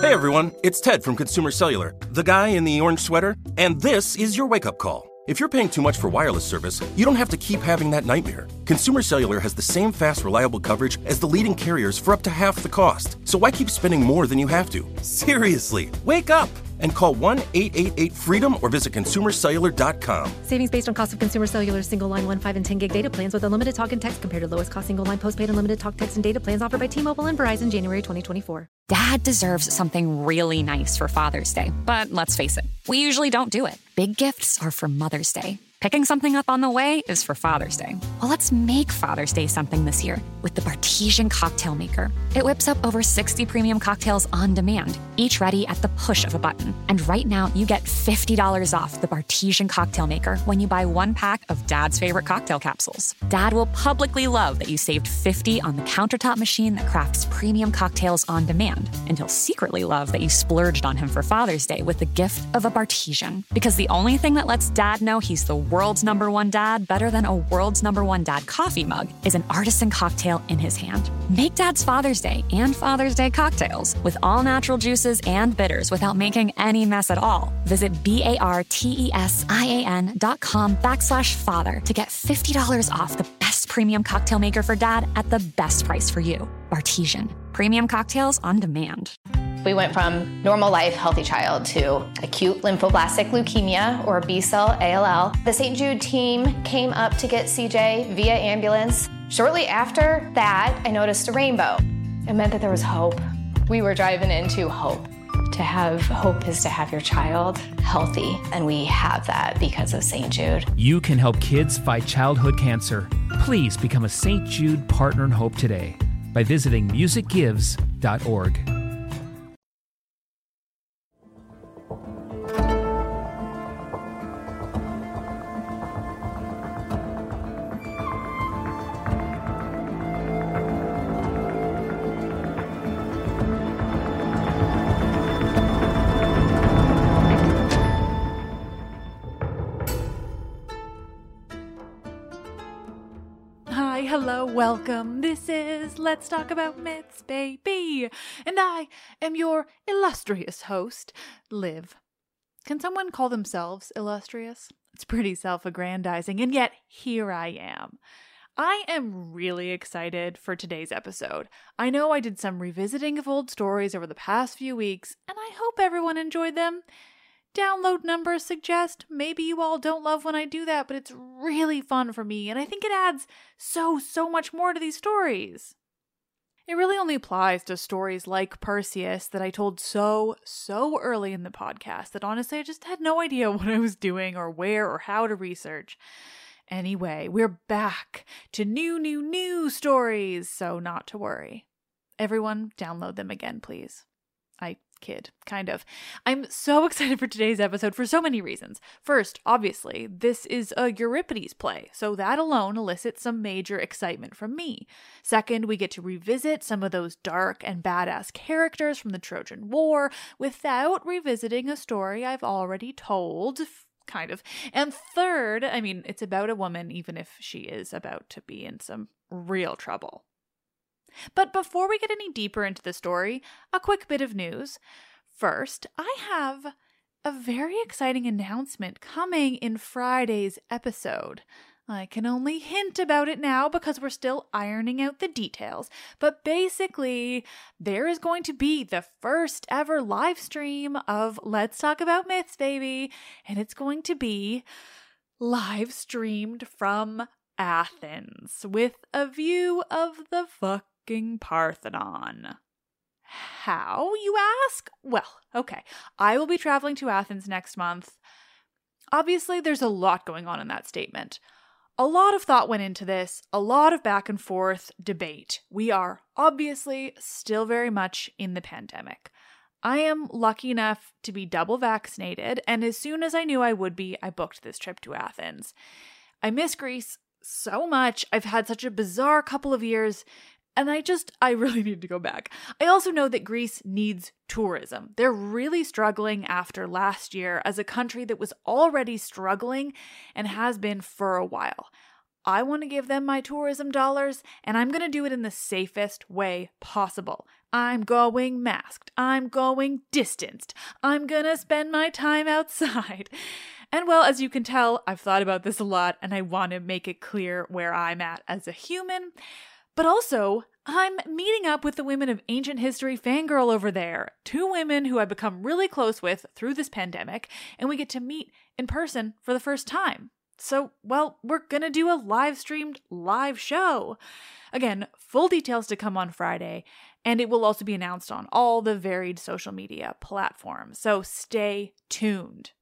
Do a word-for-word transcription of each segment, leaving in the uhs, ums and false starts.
Hey everyone, it's Ted from Consumer Cellular, the guy in the orange sweater, and this is your wake-up call. If you're paying too much for wireless service, you don't have to keep having that nightmare. Consumer Cellular has the same fast, reliable coverage as the leading carriers for up to half the cost. So why keep spending more than you have to? Seriously, wake up and call one eight eight eight freedom or visit consumer cellular dot com. Savings based on cost of Consumer Cellular single line one, five, and ten gig data plans with unlimited talk and text compared to lowest cost single line postpaid unlimited talk, text, and data plans offered by T-Mobile and Verizon January twenty twenty-four. Dad deserves something really nice for Father's Day, but let's face it, we usually don't do it. Big gifts are for Mother's Day. Picking something up on the way is for Father's Day. Well, let's make Father's Day something this year with the Bartesian Cocktail Maker. It whips up over sixty premium cocktails on demand, each ready at the push of a button. And right now, you get fifty dollars off the Bartesian Cocktail Maker when you buy one pack of Dad's favorite cocktail capsules. Dad will publicly love that you saved fifty dollars on the countertop machine that crafts premium cocktails on demand. And he'll secretly love that you splurged on him for Father's Day with the gift of a Bartesian. Because the only thing that lets Dad know he's the world's number one dad better than a world's number one dad coffee mug is an artisan cocktail in his hand. Make Dad's Father's Day and Father's Day cocktails with all natural juices and bitters without making any mess at all. Visit B-A-R-T-E-S-I-A-N dot com backslash father to get fifty dollars off the best premium cocktail maker for Dad at the best price for you. Bartesian. Premium cocktails on demand. We went from normal life, healthy child to acute lymphoblastic leukemia, or B-cell A L L. The Saint Jude team came up to get C J via ambulance. Shortly after that, I noticed a rainbow. It meant that there was hope. We were driving into hope. To have hope is to have your child healthy, and we have that because of Saint Jude. You can help kids fight childhood cancer. Please become a Saint Jude Partner in Hope today by visiting music gives dot org. Hello, welcome. This is Let's Talk About Myths, baby. And I am your illustrious host, Liv. Can someone call themselves illustrious? It's pretty self-aggrandizing, and yet here I am. I am really excited for today's episode. I know I did some revisiting of old stories over the past few weeks, and I hope everyone enjoyed them. Download numbers suggest maybe you all don't love when I do that, but it's really fun for me, and I think it adds so, so much more to these stories. It really only applies to stories like Perseus that I told so, so early in the podcast that honestly I just had no idea what I was doing or where or how to research. Anyway, we're back to new, new, new stories, so not to worry. Everyone, download them again, please. I kid, kind of. I'm so excited for today's episode for so many reasons. First, obviously, this is a Euripides play, so that alone elicits some major excitement from me. Second, we get to revisit some of those dark and badass characters from the Trojan War without revisiting a story I've already told, kind of. And third, I mean, it's about a woman, even if she is about to be in some real trouble. But before we get any deeper into the story, a quick bit of news. First, I have a very exciting announcement coming in Friday's episode. I can only hint about it now because we're still ironing out the details, but basically, there is going to be the first ever live stream of Let's Talk About Myths, baby, and it's going to be live streamed from Athens with a view of the fuck Parthenon. How, you ask? Well, okay. I will be traveling to Athens next month. Obviously, there's a lot going on in that statement. A lot of thought went into this, a lot of back and forth debate. We are obviously still very much in the pandemic. I am lucky enough to be double vaccinated, and as soon as I knew I would be, I booked this trip to Athens. I miss Greece so much. I've had such a bizarre couple of years, and I just, I really need to go back. I also know that Greece needs tourism. They're really struggling after last year as a country that was already struggling and has been for a while. I want to give them my tourism dollars, and I'm going to do it in the safest way possible. I'm going masked. I'm going distanced. I'm gonna spend my time outside. And well, as you can tell, I've thought about this a lot and I want to make it clear where I'm at as a human. But also, I'm meeting up with the women of Ancient History Fangirl over there. Two women who I've become really close with through this pandemic, and we get to meet in person for the first time. So, well, we're gonna do a live-streamed live show. Again, full details to come on Friday, and it will also be announced on all the varied social media platforms, so stay tuned.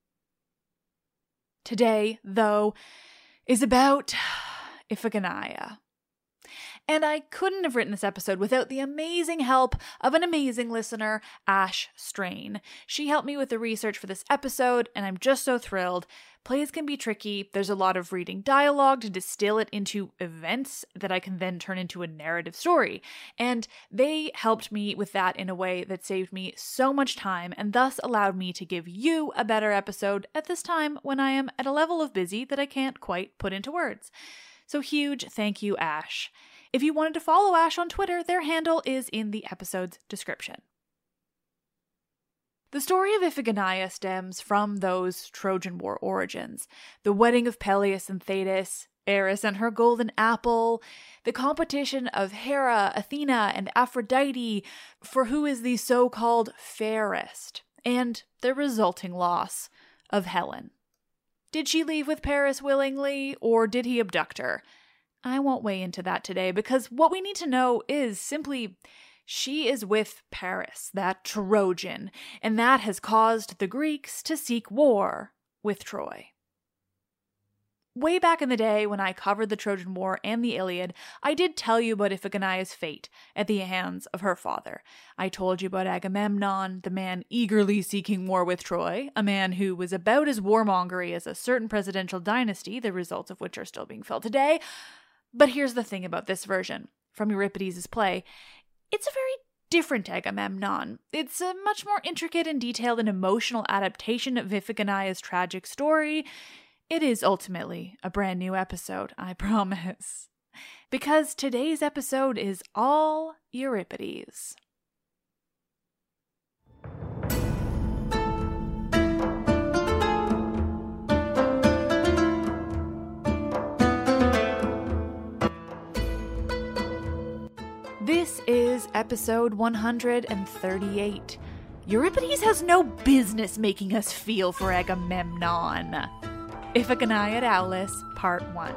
Today, though, is about Iphigenia. And I couldn't have written this episode without the amazing help of an amazing listener, Ash Strain. She helped me with the research for this episode, and I'm just so thrilled. Plays can be tricky. There's a lot of reading dialogue to distill it into events that I can then turn into a narrative story. And they helped me with that in a way that saved me so much time and thus allowed me to give you a better episode at this time when I am at a level of busy that I can't quite put into words. So huge thank you, Ash. If you wanted to follow Ash on Twitter, their handle is in the episode's description. The story of Iphigenia stems from those Trojan War origins. The wedding of Peleus and Thetis, Eris and her golden apple, the competition of Hera, Athena, and Aphrodite for who is the so-called fairest, and the resulting loss of Helen. Did she leave with Paris willingly, or did he abduct her? I won't weigh into that today because what we need to know is simply she is with Paris, that Trojan, and that has caused the Greeks to seek war with Troy. Way back in the day when I covered the Trojan War and the Iliad, I did tell you about Iphigenia's fate at the hands of her father. I told you about Agamemnon, the man eagerly seeking war with Troy, a man who was about as warmongery as a certain presidential dynasty, the results of which are still being felt today. But here's the thing about this version from Euripides' play. It's a very different Agamemnon. It's a much more intricate and detailed and emotional adaptation of Iphigenia's tragic story. It is ultimately a brand new episode, I promise. Because today's episode is all Euripides. This is episode one hundred thirty-eight. Euripides has no business making us feel for Agamemnon. Iphigenia at Aulis, Part one.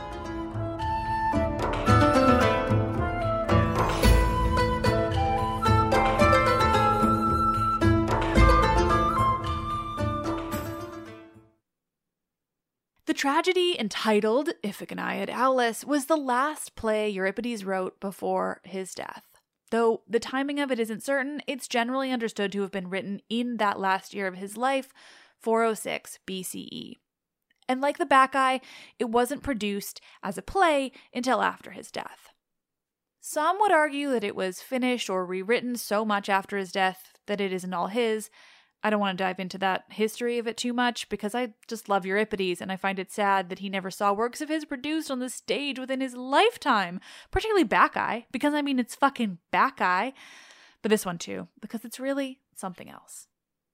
The tragedy entitled Iphigenia at Aulis was the last play Euripides wrote before his death. Though the timing of it isn't certain, it's generally understood to have been written in that last year of his life, four oh six B C E. And like the Bacchae, it wasn't produced as a play until after his death. Some would argue that it was finished or rewritten so much after his death that it isn't all his. I don't want to dive into that history of it too much because I just love Euripides and I find it sad that he never saw works of his produced on the stage within his lifetime, particularly Bacchae, because I mean it's fucking Bacchae, but this one too, because it's really something else.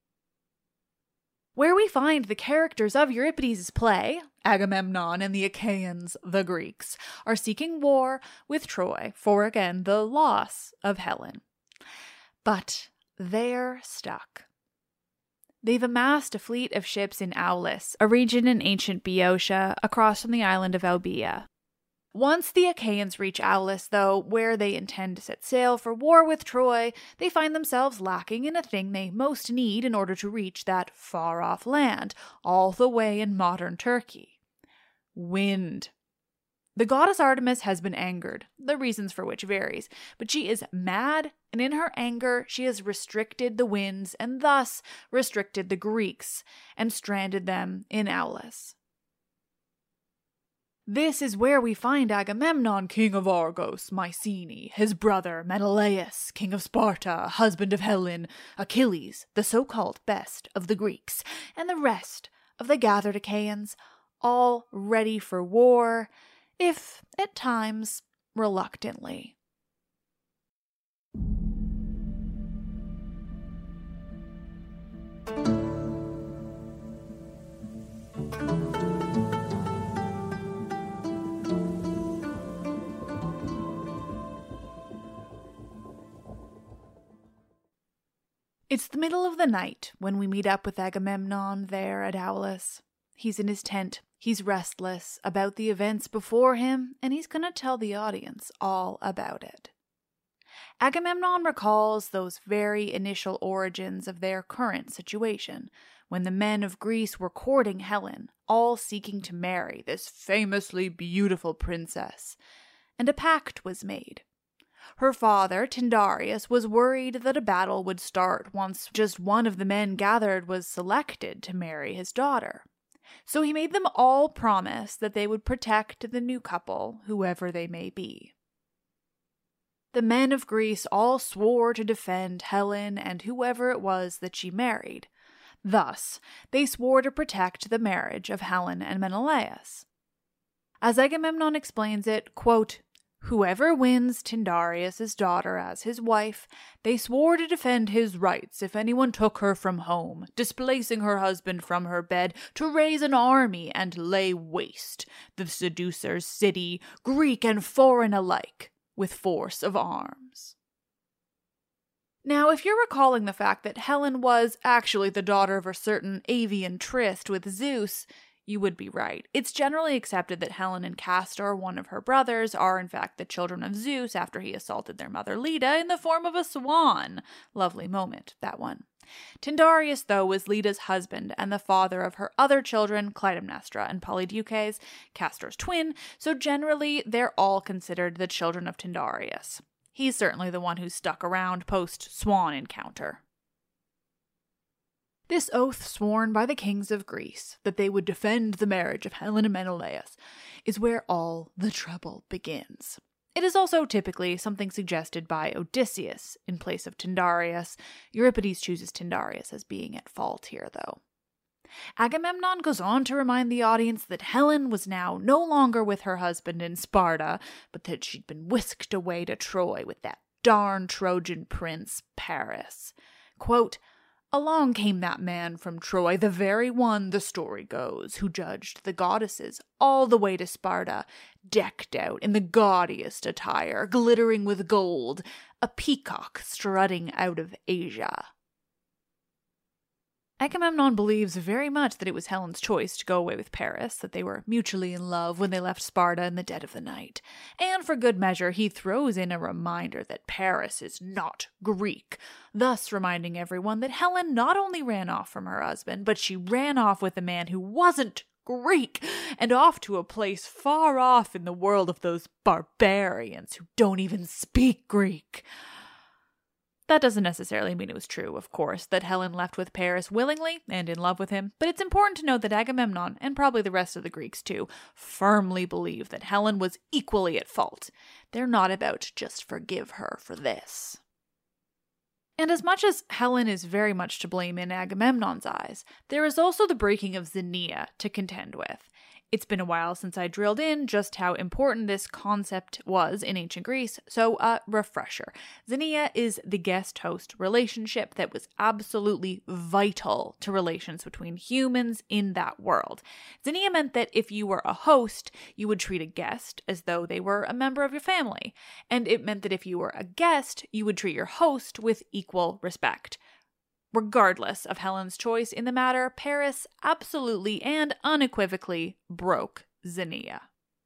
Where we find the characters of Euripides' play, Agamemnon and the Achaeans, the Greeks, are seeking war with Troy for, again, the loss of Helen. But they're stuck. They've amassed a fleet of ships in Aulis, a region in ancient Boeotia, across from the island of Euboea. Once the Achaeans reach Aulis, though, where they intend to set sail for war with Troy, they find themselves lacking in a thing they most need in order to reach that far-off land, all the way in modern Turkey. Wind. The goddess Artemis has been angered, the reasons for which varies, but she is mad, and in her anger she has restricted the winds and thus restricted the Greeks and stranded them in Aulis. This is where we find Agamemnon, king of Argos, Mycenae, his brother Menelaus, king of Sparta, husband of Helen, Achilles, the so-called best of the Greeks, and the rest of the gathered Achaeans, all ready for war, if, at times, reluctantly. It's the middle of the night when we meet up with Agamemnon there at Aulis. He's in his tent. He's restless about the events before him, and he's going to tell the audience all about it. Agamemnon recalls those very initial origins of their current situation, when the men of Greece were courting Helen, all seeking to marry this famously beautiful princess, and a pact was made. Her father, Tyndareus, was worried that a battle would start once just one of the men gathered was selected to marry his daughter. So he made them all promise that they would protect the new couple, whoever they may be. The men of Greece all swore to defend Helen and whoever it was that she married. Thus, they swore to protect the marriage of Helen and Menelaus. As Agamemnon explains it, quote, "Whoever wins Tyndareus' daughter as his wife, they swore to defend his rights if anyone took her from home, displacing her husband from her bed, to raise an army and lay waste the seducer's city, Greek and foreign alike, with force of arms." Now, if you're recalling the fact that Helen was actually the daughter of a certain avian tryst with Zeus, you would be right. It's generally accepted that Helen and Castor, one of her brothers, are in fact the children of Zeus after he assaulted their mother Leda in the form of a swan. Lovely moment, that one. Tyndareus, though, was Leda's husband and the father of her other children, Clytemnestra and Polydeuces, Castor's twin, so generally they're all considered the children of Tyndareus. He's certainly the one who stuck around post-swan encounter. This oath sworn by the kings of Greece, that they would defend the marriage of Helen and Menelaus, is where all the trouble begins. It is also typically something suggested by Odysseus in place of Tyndareus. Euripides chooses Tyndareus as being at fault here, though. Agamemnon goes on to remind the audience that Helen was now no longer with her husband in Sparta, but that she'd been whisked away to Troy with that darn Trojan prince, Paris. Quote, "Along came that man from Troy, the very one, the story goes, who judged the goddesses all the way to Sparta, decked out in the gaudiest attire, glittering with gold, a peacock strutting out of Asia." Agamemnon believes very much that it was Helen's choice to go away with Paris, that they were mutually in love when they left Sparta in the dead of the night. And for good measure, he throws in a reminder that Paris is not Greek, thus reminding everyone that Helen not only ran off from her husband, but she ran off with a man who wasn't Greek, and off to a place far off in the world of those barbarians who don't even speak Greek. That doesn't necessarily mean it was true, of course, that Helen left with Paris willingly and in love with him, but it's important to note that Agamemnon, and probably the rest of the Greeks too, firmly believe that Helen was equally at fault. They're not about to just forgive her for this. And as much as Helen is very much to blame in Agamemnon's eyes, there is also the breaking of Xenia to contend with. It's been a while since I drilled in just how important this concept was in ancient Greece, so a uh, refresher. Xenia is the guest-host relationship that was absolutely vital to relations between humans in that world. Xenia meant that if you were a host, you would treat a guest as though they were a member of your family, and it meant that if you were a guest, you would treat your host with equal respect. Regardless of Helen's choice in the matter, Paris absolutely and unequivocally broke Xenia.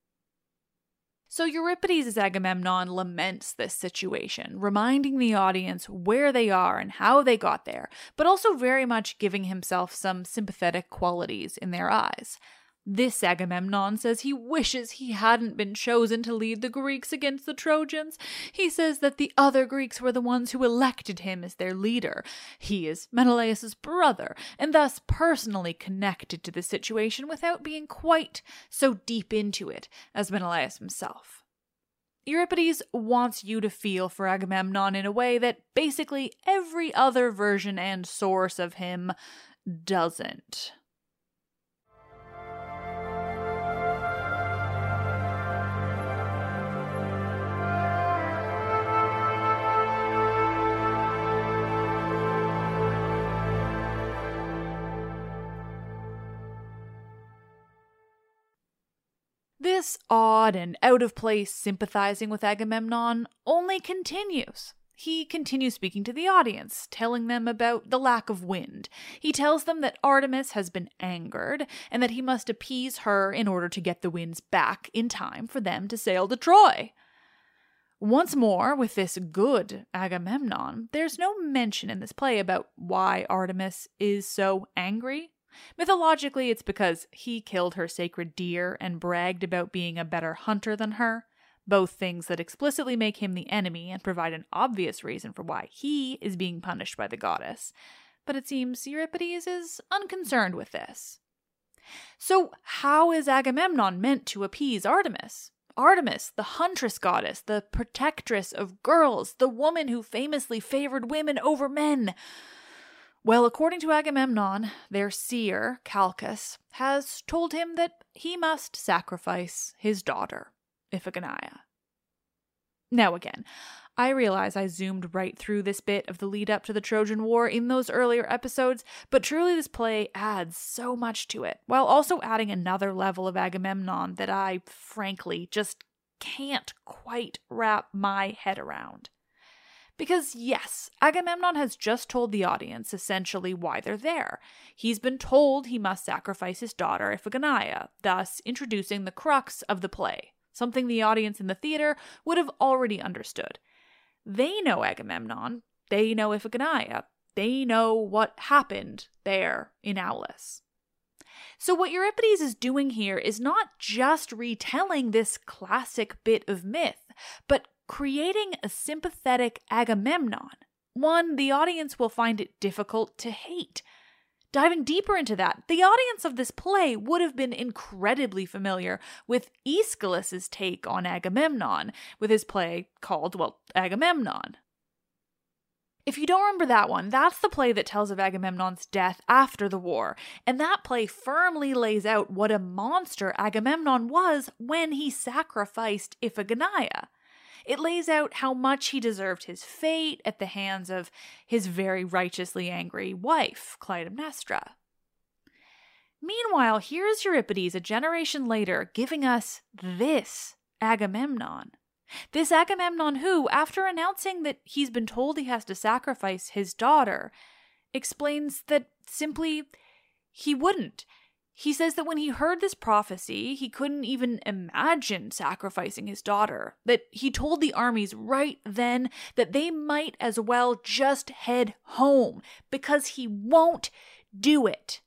So Euripides as Agamemnon laments this situation, reminding the audience where they are and how they got there, but also very much giving himself some sympathetic qualities in their eyes. This Agamemnon says he wishes he hadn't been chosen to lead the Greeks against the Trojans. He says that the other Greeks were the ones who elected him as their leader. He is Menelaus' brother, and thus personally connected to the situation without being quite so deep into it as Menelaus himself. Euripides wants you to feel for Agamemnon in a way that basically every other version and source of him doesn't. This odd and out-of-place sympathizing with Agamemnon only continues he continues speaking to the audience, telling them about the lack of wind. He tells them that Artemis has been angered and that he must appease her in order to get the winds back in time for them to sail to Troy. Once more, with this good Agamemnon, there's no mention in this play about why Artemis is so angry. Mythologically, it's because he killed her sacred deer and bragged about being a better hunter than her. Both things that explicitly make him the enemy and provide an obvious reason for why he is being punished by the goddess. But it seems Euripides is unconcerned with this. So how is Agamemnon meant to appease Artemis? Artemis, the huntress goddess, the protectress of girls, the woman who famously favored women over men. Well, according to Agamemnon, their seer, Calchas, has told him that he must sacrifice his daughter, Iphigenia. Now again, I realize I zoomed right through this bit of the lead up to the Trojan War in those earlier episodes, but truly this play adds so much to it, while also adding another level of Agamemnon that I, frankly, just can't quite wrap my head around. Because yes, Agamemnon has just told the audience essentially why they're there. He's been told he must sacrifice his daughter Iphigenia, thus introducing the crux of the play, something the audience in the theater would have already understood. They know Agamemnon, they know Iphigenia, they know what happened there in Aulis. So what Euripides is doing here is not just retelling this classic bit of myth, but creating a sympathetic Agamemnon, one the audience will find it difficult to hate. Diving deeper into that, the audience of this play would have been incredibly familiar with Aeschylus's take on Agamemnon, with his play called, well, Agamemnon. If you don't remember that one, that's the play that tells of Agamemnon's death after the war, and that play firmly lays out what a monster Agamemnon was when he sacrificed Iphigenia. It lays out how much he deserved his fate at the hands of his very righteously angry wife, Clytemnestra. Meanwhile, here's Euripides a generation later giving us this Agamemnon. This Agamemnon who, after announcing that he's been told he has to sacrifice his daughter, explains that simply he wouldn't. He says that when he heard this prophecy, he couldn't even imagine sacrificing his daughter, that he told the armies right then that they might as well just head home, because he won't do it.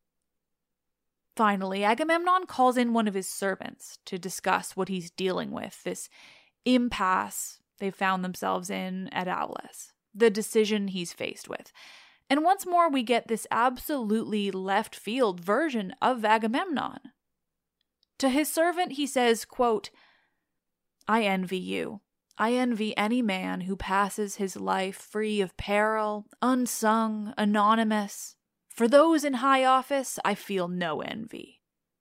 Finally, Agamemnon calls in one of his servants to discuss what he's dealing with, this impasse they found themselves in at Aulis, the decision he's faced with. And once more, we get this absolutely left field version of Agamemnon. To his servant, he says, quote, "I envy you. I envy any man who passes his life free of peril, unsung, anonymous. For those in high office, I feel no envy."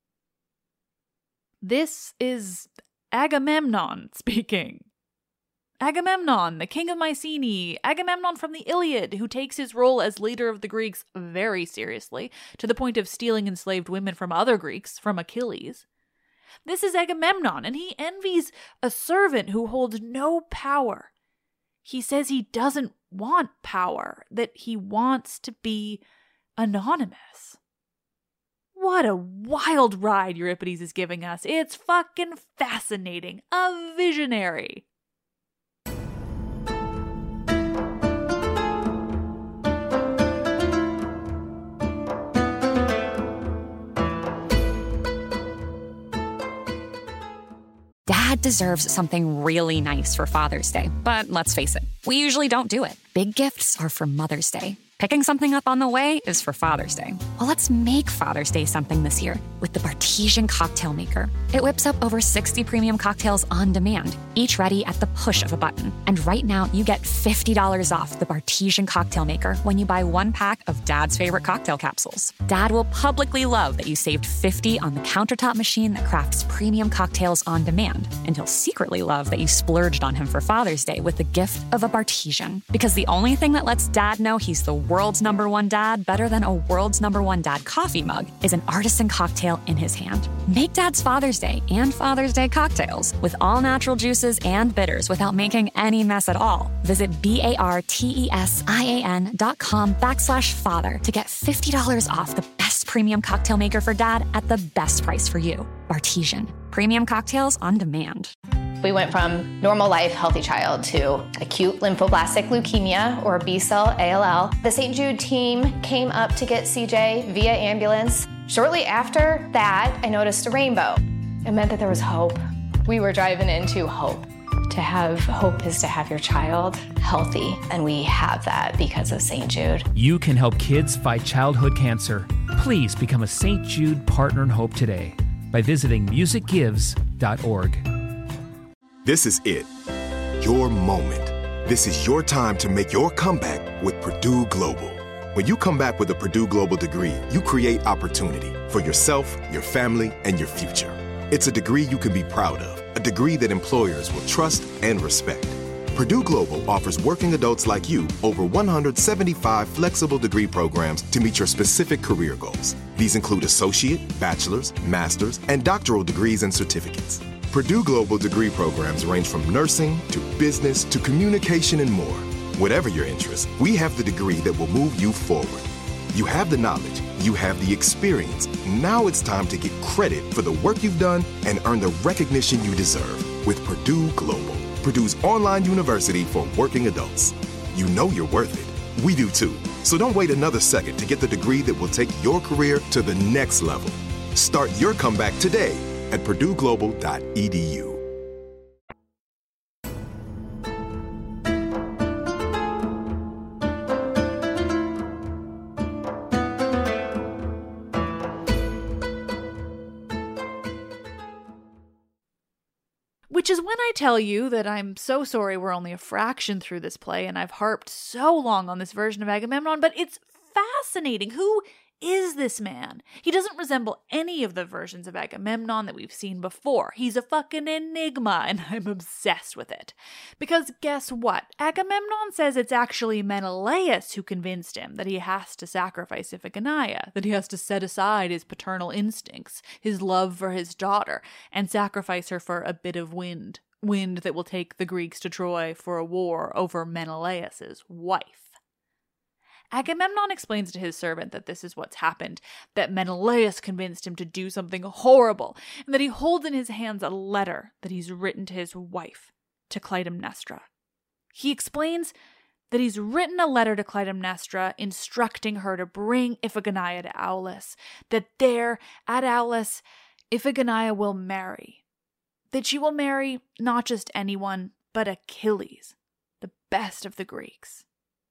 This is Agamemnon speaking. Agamemnon, the king of Mycenae, Agamemnon from the Iliad, who takes his role as leader of the Greeks very seriously, to the point of stealing enslaved women from other Greeks, from Achilles. This is Agamemnon, and he envies a servant who holds no power. He says he doesn't want power, that he wants to be anonymous. What a wild ride Euripides is giving us. It's fucking fascinating. A visionary. Dad deserves something really nice for Father's Day, but let's face it, we usually don't do it. Big gifts are for Mother's Day. Picking something up on the way is for Father's Day. Well, let's make Father's Day something this year with the Bartesian Cocktail Maker. It whips up over sixty premium cocktails on demand, each ready at the push of a button. And right now, you get fifty dollars off the Bartesian Cocktail Maker when you buy one pack of Dad's favorite cocktail capsules. Dad will publicly love that you saved fifty dollars on the countertop machine that crafts premium cocktails on demand. And he'll secretly love that you splurged on him for Father's Day with the gift of a Bartesian. Because the only thing that lets Dad know he's the world's number one dad better than a world's number one dad coffee mug is an artisan cocktail in his hand. Make Dad's Father's Day and Father's Day cocktails with all natural juices and bitters without making any mess at all. Visit B-A-R-T-E-S-I-A-N dot com backslash father to get fifty dollars off the best premium cocktail maker for dad at the best price for you. Bartesian. Premium cocktails on demand. We went from normal life, healthy child to acute lymphoblastic leukemia, or B-cell A L L. The Saint Jude team came up to get C J via ambulance. Shortly after that, I noticed a rainbow. It meant that there was hope. We were driving into hope. To have hope is to have your child healthy, and we have that because of Saint Jude. You can help kids fight childhood cancer. Please become a Saint Jude Partner in Hope today by visiting music gives dot org. This is it. Your moment. This is your time to make your comeback with Purdue Global. When you come back with a Purdue Global degree, you create opportunity for yourself, your family, and your future. It's a degree you can be proud of, a degree that employers will trust and respect. Purdue Global offers working adults like you over one hundred seventy-five flexible degree programs to meet your specific career goals. These include associate, bachelor's, master's, and doctoral degrees and certificates. Purdue Global degree programs range from nursing to business to communication and more. Whatever your interest, we have the degree that will move you forward. You have the knowledge, you have the experience. Now it's time to get credit for the work you've done and earn the recognition you deserve with Purdue Global, Purdue's online university for working adults. You know you're worth it. We do too. So don't wait another second to get the degree that will take your career to the next level. Start your comeback today at purdue global dot e d u. Which is when I tell you that I'm so sorry we're only a fraction through this play and I've harped so long on this version of Agamemnon, but it's fascinating. Who is this man? He doesn't resemble any of the versions of Agamemnon that we've seen before. He's a fucking enigma, and I'm obsessed with it. Because guess what? Agamemnon says it's actually Menelaus who convinced him that he has to sacrifice Iphigenia, that he has to set aside his paternal instincts, his love for his daughter, and sacrifice her for a bit of wind. Wind that will take the Greeks to Troy for a war over Menelaus's wife. Agamemnon explains to his servant that this is what's happened, that Menelaus convinced him to do something horrible, and that he holds in his hands a letter that he's written to his wife, to Clytemnestra. He explains that he's written a letter to Clytemnestra instructing her to bring Iphigenia to Aulis, that there, at Aulis, Iphigenia will marry. That she will marry not just anyone, but Achilles, the best of the Greeks.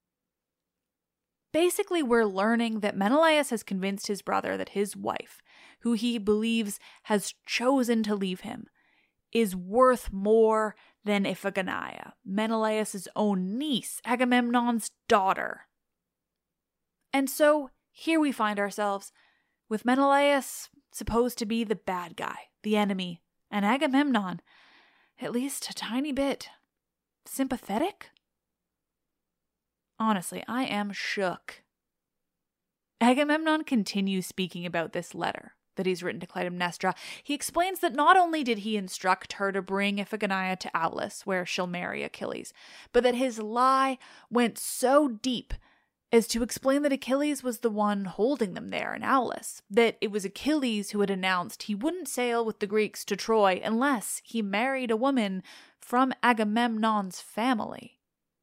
Basically, we're learning that Menelaus has convinced his brother that his wife, who he believes has chosen to leave him, is worth more than Iphigenia, Menelaus' own niece, Agamemnon's daughter. And so, here we find ourselves, with Menelaus supposed to be the bad guy, the enemy, and Agamemnon, at least a tiny bit, sympathetic? Honestly, I am shook. Agamemnon continues speaking about this letter that he's written to Clytemnestra. He explains that not only did he instruct her to bring Iphigenia to Aulis, where she'll marry Achilles, but that his lie went so deep as to explain that Achilles was the one holding them there in Aulis, that it was Achilles who had announced he wouldn't sail with the Greeks to Troy unless he married a woman from Agamemnon's family.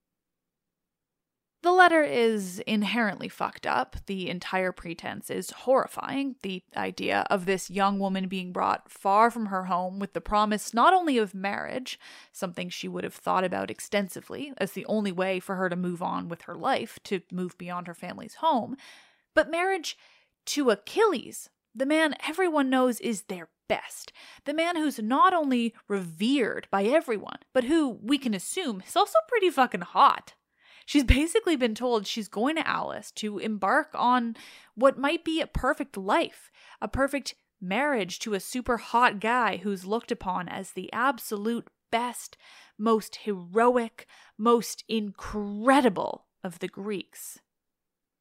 The letter is inherently fucked up. The entire pretense is horrifying. The idea of this young woman being brought far from her home with the promise not only of marriage, something she would have thought about extensively as the only way for her to move on with her life, to move beyond her family's home, but marriage to Achilles, the man everyone knows is their best, the man who's not only revered by everyone, but who, we can assume, is also pretty fucking hot. She's basically been told she's going to Aulis to embark on what might be a perfect life, a perfect marriage to a super hot guy who's looked upon as the absolute best, most heroic, most incredible of the Greeks.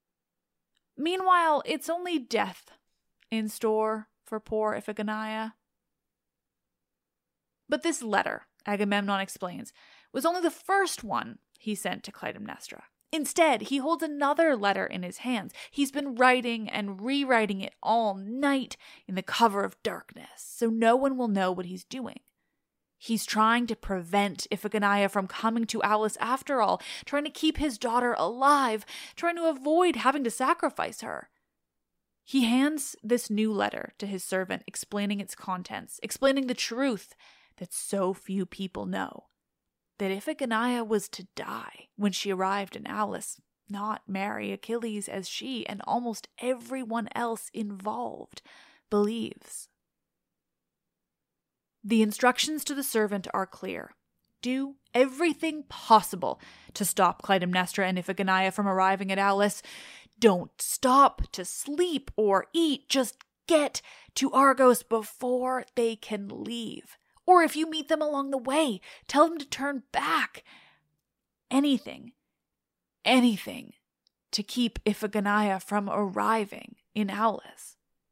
Meanwhile, it's only death in store for poor Iphigenia. But this letter, Agamemnon explains, was only the first one he sent to Clytemnestra. Instead, he holds another letter in his hands. He's been writing and rewriting it all night in the cover of darkness, so no one will know what he's doing. He's trying to prevent Iphigenia from coming to Aulis after all, trying to keep his daughter alive, trying to avoid having to sacrifice her. He hands this new letter to his servant, explaining its contents, explaining the truth that so few people know. That Iphigenia was to die when she arrived in Aulis, not marry Achilles as she and almost everyone else involved believes. The instructions to the servant are clear. Do everything possible to stop Clytemnestra and Iphigenia from arriving at Aulis. Don't stop to sleep or eat. Just get to Argos before they can leave. Or if you meet them along the way, tell them to turn back. Anything, anything to keep Iphigenia from arriving in Aulis.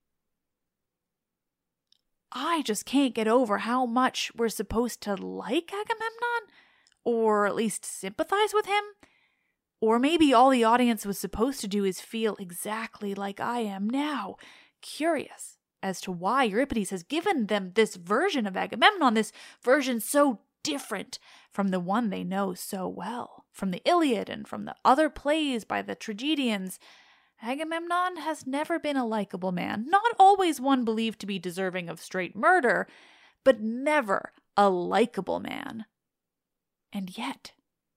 I just can't get over how much we're supposed to like Agamemnon, or at least sympathize with him. Or maybe all the audience was supposed to do is feel exactly like I am now, curious as to why Euripides has given them this version of Agamemnon, this version so different from the one they know so well. From the Iliad and from the other plays by the tragedians, Agamemnon has never been a likable man, not always one believed to be deserving of straight murder, but never a likable man. And yet...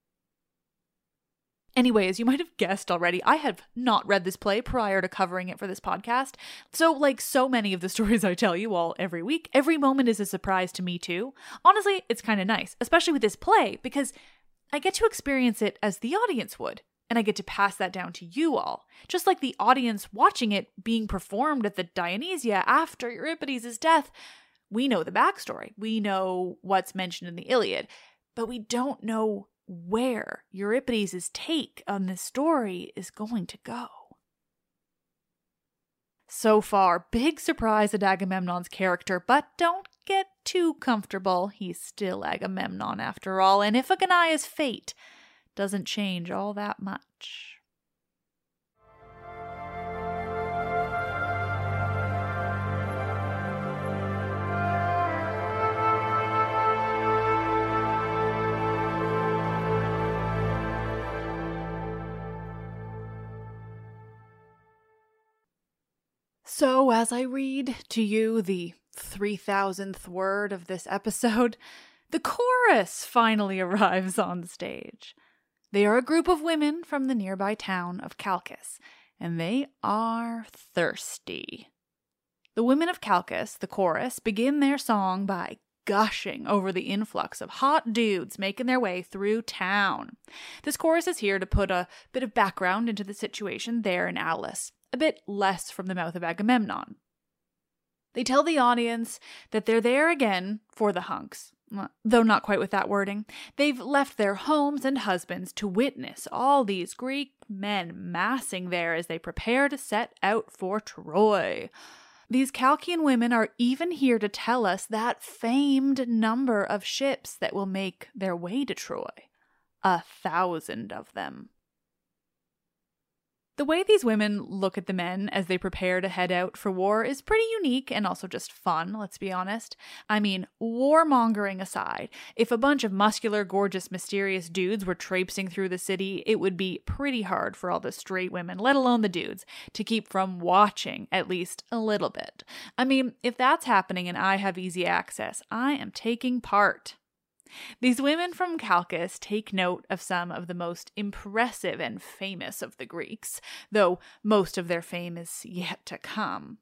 Anyway, as you might have guessed already, I have not read this play prior to covering it for this podcast. So, like so many of the stories I tell you all every week, every moment is a surprise to me too. Honestly, it's kind of nice, especially with this play, because I get to experience it as the audience would, and I get to pass that down to you all. Just like the audience watching it being performed at the Dionysia after Euripides' death, we know the backstory. We know what's mentioned in the Iliad, but we don't know where Euripides' take on this story is going to go. So far, big surprise at Agamemnon's character, but don't get too comfortable. He's still Agamemnon after all, and Iphigenia's fate doesn't change all that much. So, as I read to you the three thousandth word of this episode, the chorus finally arrives on stage. They are a group of women from the nearby town of Chalcis, and they are thirsty. The women of Chalcis, the chorus, begin their song by gushing over the influx of hot dudes making their way through town. This chorus is here to put a bit of background into the situation there in Aulis, a bit less from the mouth of Agamemnon. They tell the audience that they're there again for the hunks, though not quite with that wording. They've left their homes and husbands to witness all these Greek men massing there as they prepare to set out for Troy. These Chalcidian women are even here to tell us that famed number of ships that will make their way to Troy. A thousand of them. The way these women look at the men as they prepare to head out for war is pretty unique and also just fun, let's be honest. I mean, warmongering aside, if a bunch of muscular, gorgeous, mysterious dudes were traipsing through the city, it would be pretty hard for all the straight women, let alone the dudes, to keep from watching at least a little bit. I mean, if that's happening and I have easy access, I am taking part. These women from Chalcis take note of some of the most impressive and famous of the Greeks, though most of their fame is yet to come.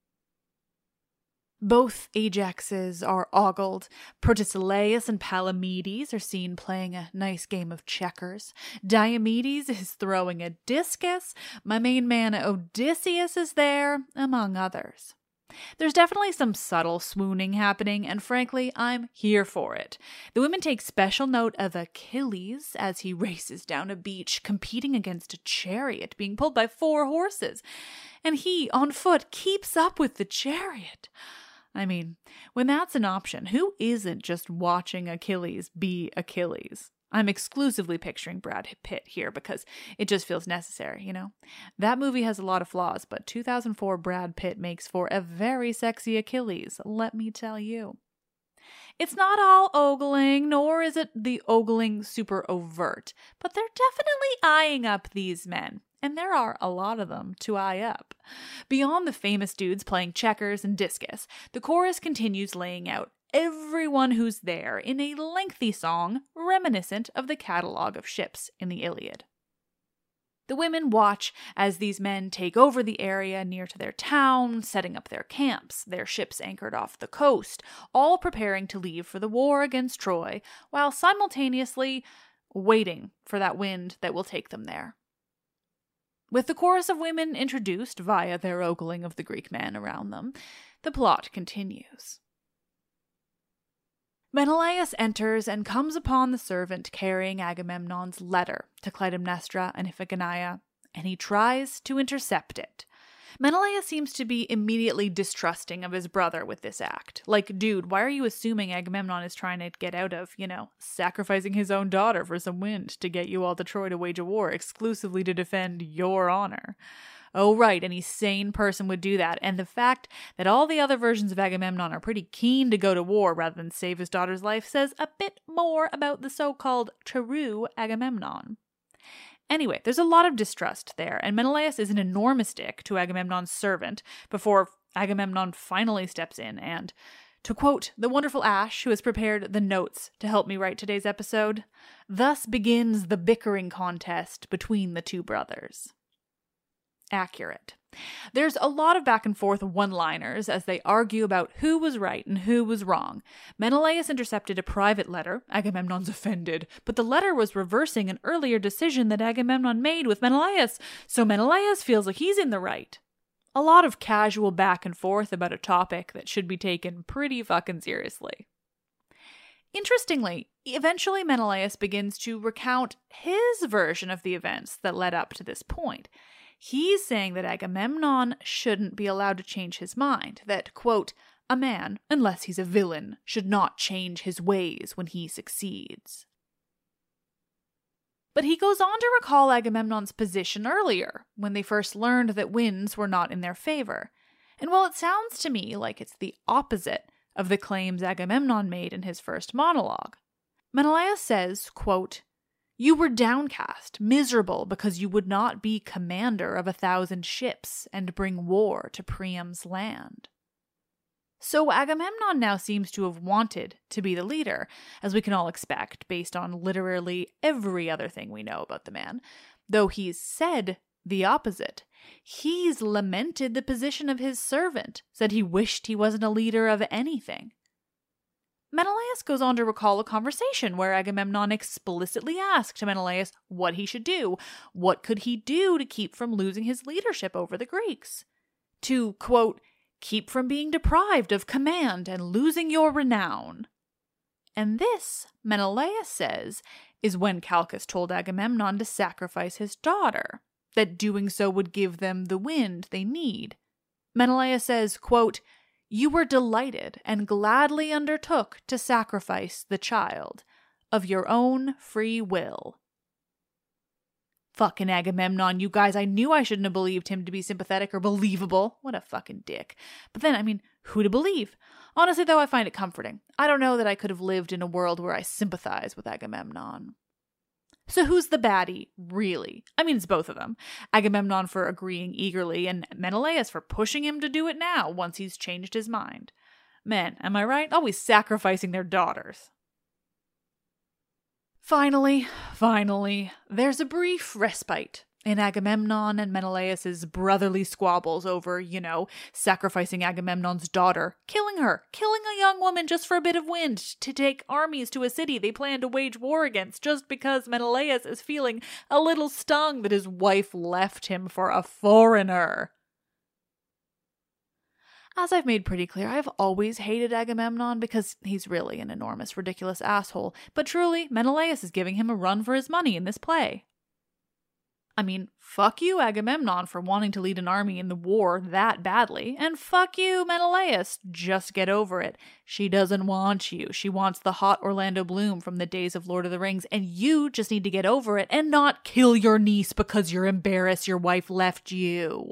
Both Ajaxes are ogled. Protesilaus and Palamedes are seen playing a nice game of checkers. Diomedes is throwing a discus. My main man Odysseus is there, among others. There's definitely some subtle swooning happening, and frankly, I'm here for it. The women take special note of Achilles as he races down a beach, competing against a chariot being pulled by four horses, and he, on foot, keeps up with the chariot. I mean, when that's an option, who isn't just watching Achilles be Achilles? I'm exclusively picturing Brad Pitt here because it just feels necessary, you know? That movie has a lot of flaws, but two thousand four Brad Pitt makes for a very sexy Achilles, let me tell you. It's not all ogling, nor is it the ogling super overt, but they're definitely eyeing up these men. And there are a lot of them to eye up. Beyond the famous dudes playing checkers and discus, the chorus continues laying out everyone who's there in a lengthy song reminiscent of the catalogue of ships in the Iliad. The women watch as these men take over the area near to their town, setting up their camps, their ships anchored off the coast, all preparing to leave for the war against Troy, while simultaneously waiting for that wind that will take them there. With the chorus of women introduced via their ogling of the Greek men around them, the plot continues. Menelaus enters and comes upon the servant carrying Agamemnon's letter to Clytemnestra and Iphigenia, and he tries to intercept it. Menelaus seems to be immediately distrusting of his brother with this act. Like, dude, why are you assuming Agamemnon is trying to get out of, you know, sacrificing his own daughter for some wind to get you all to Troy to wage a war exclusively to defend your honor? Oh, right, any sane person would do that, and the fact that all the other versions of Agamemnon are pretty keen to go to war rather than save his daughter's life says a bit more about the so-called true Agamemnon. Anyway, there's a lot of distrust there, and Menelaus is an enormous dick to Agamemnon's servant before Agamemnon finally steps in and, to quote the wonderful Ash, who has prepared the notes to help me write today's episode, thus begins the bickering contest between the two brothers. Accurate. There's a lot of back and forth one-liners as they argue about who was right and who was wrong. Menelaus intercepted a private letter. Agamemnon's offended, but the letter was reversing an earlier decision that Agamemnon made with Menelaus, so Menelaus feels like he's in the right. A lot of casual back and forth about a topic that should be taken pretty fucking seriously. Interestingly, eventually Menelaus begins to recount his version of the events that led up to this point. He's saying that Agamemnon shouldn't be allowed to change his mind, that, quote, a man, unless he's a villain, should not change his ways when he succeeds. But he goes on to recall Agamemnon's position earlier, when they first learned that winds were not in their favor. And while it sounds to me like it's the opposite of the claims Agamemnon made in his first monologue, Menelaus says, quote, you were downcast, miserable, because you would not be commander of a thousand ships and bring war to Priam's land. So Agamemnon now seems to have wanted to be the leader, as we can all expect, based on literally every other thing we know about the man. Though he's said the opposite. He's lamented the position of his servant, said he wished he wasn't a leader of anything. Menelaus goes on to recall a conversation where Agamemnon explicitly asked Menelaus what he should do. What could he do to keep from losing his leadership over the Greeks? To, quote, keep from being deprived of command and losing your renown. And this, Menelaus says, is when Calchas told Agamemnon to sacrifice his daughter, that doing so would give them the wind they need. Menelaus says, quote, you were delighted and gladly undertook to sacrifice the child of your own free will. Fucking Agamemnon, you guys, I knew I shouldn't have believed him to be sympathetic or believable. What a fucking dick. But then, I mean, who to believe? Honestly, though, I find it comforting. I don't know that I could have lived in a world where I sympathize with Agamemnon. So who's the baddie, really? I mean, it's both of them. Agamemnon for agreeing eagerly, and Menelaus for pushing him to do it now, once he's changed his mind. Men, am I right? Always sacrificing their daughters. Finally, finally, there's a brief respite in Agamemnon and Menelaus's brotherly squabbles over, you know, sacrificing Agamemnon's daughter, killing her, killing a young woman just for a bit of wind to take armies to a city they plan to wage war against just because Menelaus is feeling a little stung that his wife left him for a foreigner. As I've made pretty clear, I've always hated Agamemnon because he's really an enormous, ridiculous asshole. But truly, Menelaus is giving him a run for his money in this play. I mean, fuck you, Agamemnon, for wanting to lead an army in the war that badly. And fuck you, Menelaus. Just get over it. She doesn't want you. She wants the hot Orlando Bloom from the days of Lord of the Rings. And you just need to get over it and not kill your niece because you're embarrassed your wife left you.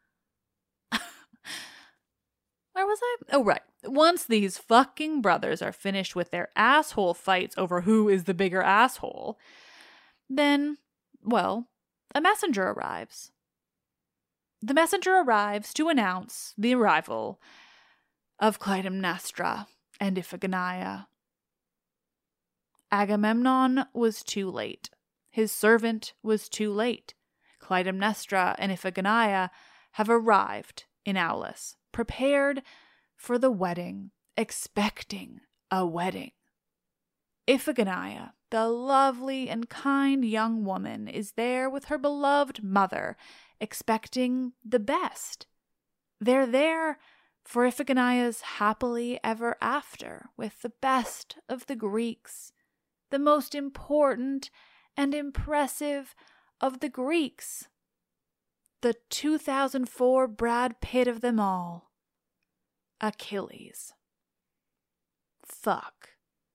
Where was I? Oh, right. Once these fucking brothers are finished with their asshole fights over who is the bigger asshole, then, well, a messenger arrives. The messenger arrives to announce the arrival of Clytemnestra and Iphigenia. Agamemnon was too late. His servant was too late. Clytemnestra and Iphigenia have arrived in Aulis, prepared for the wedding, expecting a wedding. Iphigenia, the lovely and kind young woman, is there with her beloved mother, expecting the best. They're there for Iphigenia's happily ever after with the best of the Greeks, the most important and impressive of the Greeks, the two thousand four Brad Pitt of them all, Achilles. Fuck.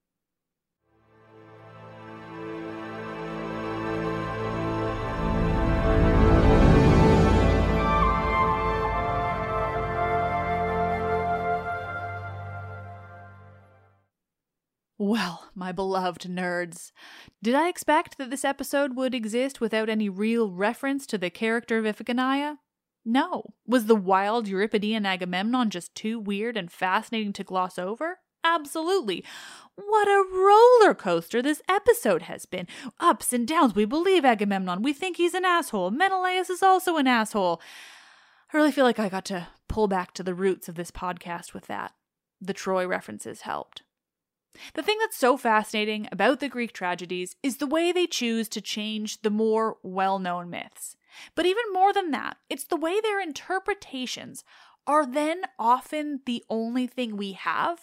Well, my beloved nerds, did I expect that this episode would exist without any real reference to the character of Iphigenia? No. Was the wild Euripidean Agamemnon just too weird and fascinating to gloss over? Absolutely. What a roller coaster this episode has been. Ups and downs. We believe Agamemnon. We think he's an asshole. Menelaus is also an asshole. I really feel like I got to pull back to the roots of this podcast with that. The Troy references helped. The thing that's so fascinating about the Greek tragedies is the way they choose to change the more well-known myths. But even more than that, it's the way their interpretations are then often the only thing we have.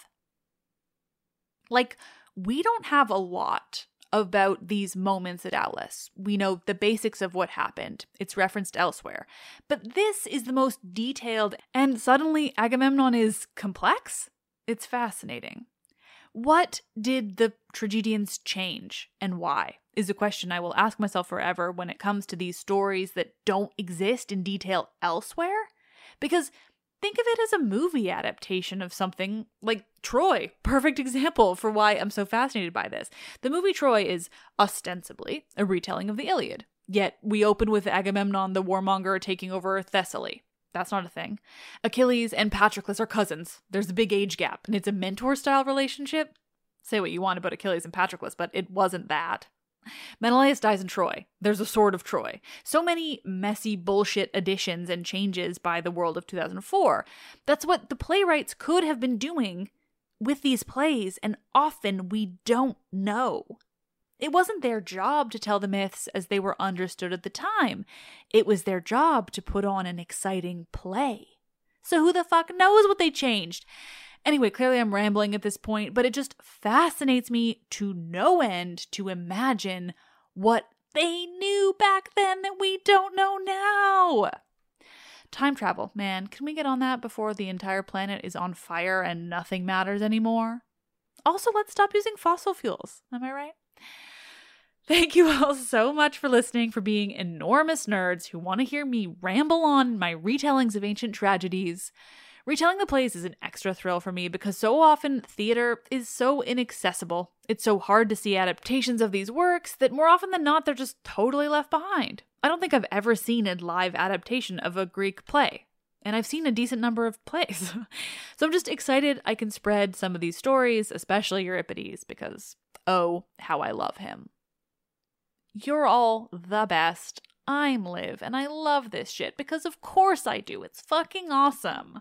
Like, we don't have a lot about these moments at Aulis. We know the basics of what happened. It's referenced elsewhere. But this is the most detailed, and suddenly Agamemnon is complex? It's fascinating. What did the tragedians change and why is a question I will ask myself forever when it comes to these stories that don't exist in detail elsewhere. Because think of it as a movie adaptation of something like Troy. Perfect example for why I'm so fascinated by this. The movie Troy is ostensibly a retelling of the Iliad. Yet we open with Agamemnon the warmonger taking over Thessaly. That's not a thing. Achilles and Patroclus are cousins. There's a big age gap, and it's a mentor-style relationship. Say what you want about Achilles and Patroclus, but it wasn't that. Menelaus dies in Troy. There's a sword of Troy. So many messy bullshit additions and changes by the world of two thousand four. That's what the playwrights could have been doing with these plays, and often we don't know. It wasn't their job to tell the myths as they were understood at the time. It was their job to put on an exciting play. So who the fuck knows what they changed? Anyway, clearly I'm rambling at this point, but it just fascinates me to no end to imagine what they knew back then that we don't know now. Time travel, man. Can we get on that before the entire planet is on fire and nothing matters anymore? Also, let's stop using fossil fuels. Am I right? Thank you all so much for listening, for being enormous nerds who want to hear me ramble on my retellings of ancient tragedies. Retelling the plays is an extra thrill for me because so often theater is so inaccessible. It's so hard to see adaptations of these works that more often than not, they're just totally left behind. I don't think I've ever seen a live adaptation of a Greek play, and I've seen a decent number of plays. So I'm just excited I can spread some of these stories, especially Euripides, because oh, how I love him. You're all the best. I'm Liv, and I love this shit because of course I do. It's fucking awesome.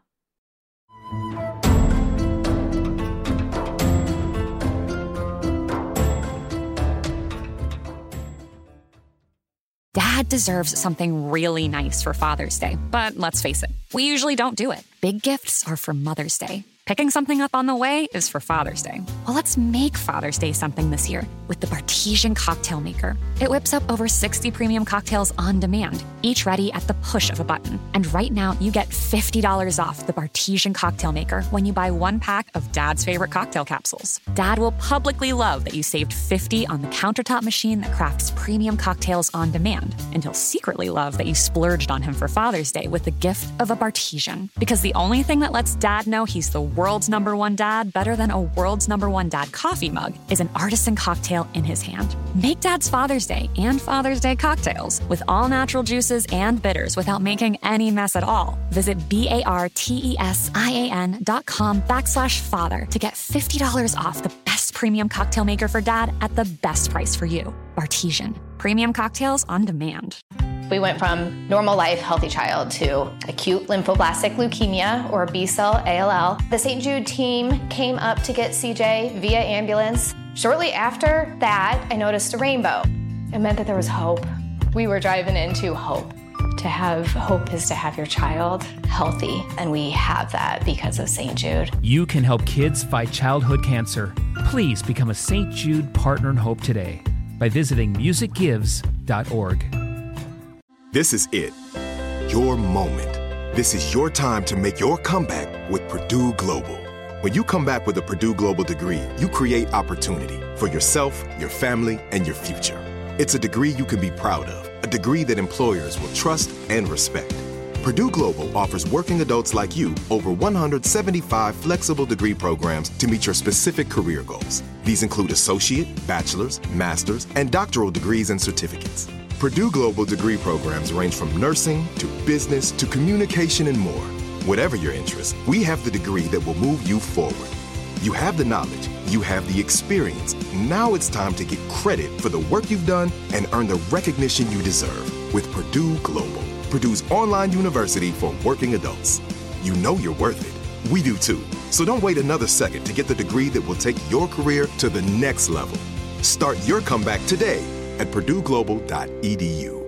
Dad deserves something really nice for Father's Day, but let's face it, We usually don't do it. Big gifts are for Mother's Day. Picking something up on the way is for Father's Day. Well, let's make Father's Day something this year with the Bartesian Cocktail Maker. It whips up over sixty premium cocktails on demand, each ready at the push of a button. And right now, you get fifty dollars off the Bartesian Cocktail Maker when you buy one pack of Dad's favorite cocktail capsules. Dad will publicly love that you saved fifty dollars on the countertop machine that crafts premium cocktails on demand. And he'll secretly love that you splurged on him for Father's Day with the gift of a Bartesian. Because the only thing that lets Dad know he's the world's number one dad better than a world's number one dad coffee mug is an artisan cocktail in his hand. Make Dad's Father's Day and Father's Day cocktails with all natural juices and bitters without making any mess at all. Visit B-A-R-T-E-S-I-A-N dot com backslash father to get fifty dollars off the best premium cocktail maker for Dad at the best price for you. Bartesian. Premium cocktails on demand. We went from normal life, healthy child to acute lymphoblastic leukemia, or B-cell A L L. The Saint Jude team came up to get C J via ambulance. Shortly after that, I noticed a rainbow. It meant that there was hope. We were driving into hope. To have hope is to have your child healthy, and we have that because of Saint Jude. You can help kids fight childhood cancer. Please become a Saint Jude Partner in Hope today by visiting music gives dot org. This is it. Your moment. This is your time to make your comeback with Purdue Global. When you come back with a Purdue Global degree, you create opportunity for yourself, your family, and your future. It's a degree you can be proud of, a degree that employers will trust and respect. Purdue Global offers working adults like you over one hundred seventy-five flexible degree programs to meet your specific career goals. These include associate, bachelor's, master's, and doctoral degrees and certificates. Purdue Global degree programs range from nursing to business to communication and more. Whatever your interest, we have the degree that will move you forward. You have the knowledge, you have the experience. Now it's time to get credit for the work you've done and earn the recognition you deserve with Purdue Global, Purdue's online university for working adults. You know you're worth it. We do too. So don't wait another second to get the degree that will take your career to the next level. Start your comeback today at purdue global dot e d u.